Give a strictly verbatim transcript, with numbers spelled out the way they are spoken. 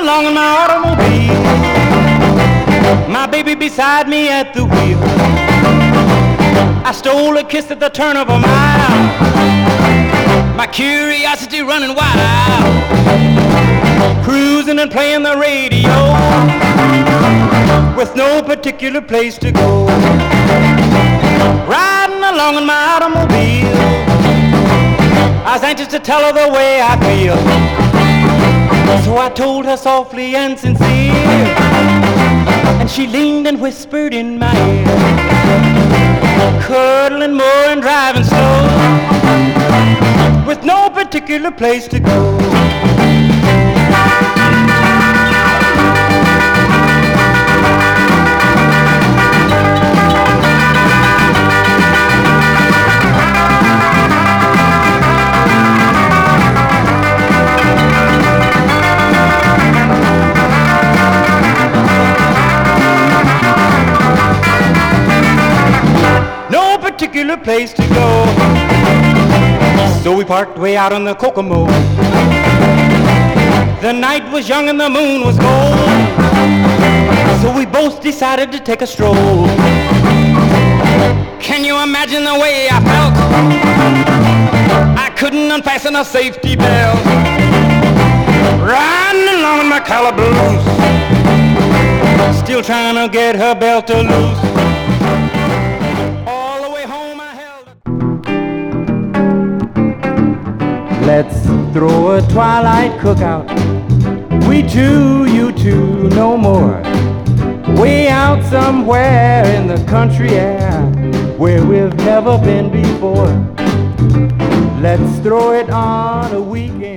along in my automobile, my baby beside me at the wheel. I stole a kiss at the turn of a mile, my curiosity running wild, cruising and playing the radio, with no particular place to go. Riding along in my automobile, I was anxious to tell her the way I feel. So I told her softly and sincere, and she leaned and whispered in my ear, cuddling more and driving slow, with no particular place to go. Particular place to go. So we parked way out on the Kokomo. The night was young and the moon was gold, so we both decided to take a stroll. Can you imagine the way I felt? I couldn't unfasten a safety belt, riding along in my calaboose, still trying to get her belt to loose. Let's throw a twilight cookout. We two, you two, no more. Way out somewhere in the country air, where we've never been before. Let's throw it on a weekend.